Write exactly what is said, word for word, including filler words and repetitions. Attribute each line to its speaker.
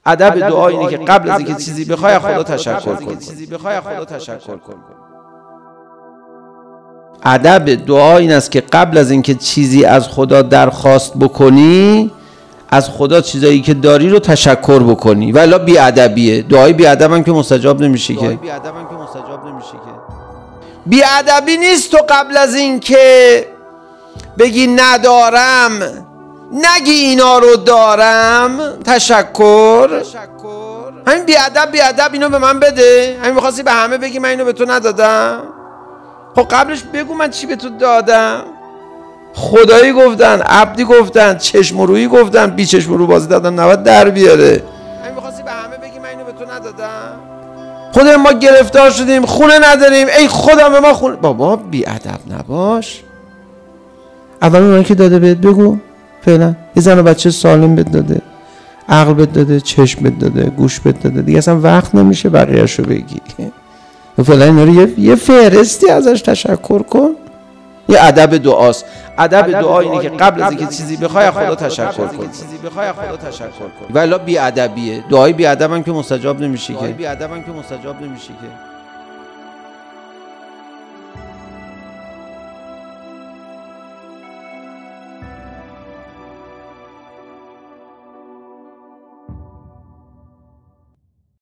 Speaker 1: ادب دعا اینه که قبل از اینکه چیزی بخوای از خدا تشکر کن. چیزی بخوای از خدا تشکر کن. ادب دعا این است که قبل از اینکه چیزی از خدا درخواست بکنی از خدا چیزایی که داری رو تشکر بکنی. والا بی ادبیه. دعای بی ادب هم که مستجاب نمیشه که. دعای بی ادب هم که مستجاب نمیشه که. بی ادبی نیست تو قبل از اینکه بگی ندارم نگی اینا رو دارم تشکر. همین بی ادب بی ادب اینو به من بده. همین می‌خواستی به همه بگی من اینو به تو ندادم. خب قبلش بگو من چی به تو دادم. خدایی گفتن، عبدی گفتن، چشم رویی گفتن، بی چشم رو بازی دادن نباید در بیاره. همین می‌خواستی به همه بگی من اینو به تو ندادم. خودمون ما گرفتار شدیم، خونه نداریم، ای خدا به ما خونه. بابا بی ادب نباش. اول اونایی که داده بهت بگو. فعلا یه زن و بچه سالم بهت داده، عقل بهت داده، چشم بهت داده، گوش بهت داده، دیگه اصلا وقت نمیشه بقیه‌شو بگی. فعلا اینا رو یه, یه فهرستی ازش تشکر کن. یه ادب دعاست. ادب دعا اینه که قبل از اینکه چیزی بخوای از خدا تشکر کن. چیزی بخوای از خدا تشکر کن. والا بی ادبیه. دعای بی ادب هم که مستجاب نمیشه که. دعای بی ادب هم که مستجاب نمیشه که.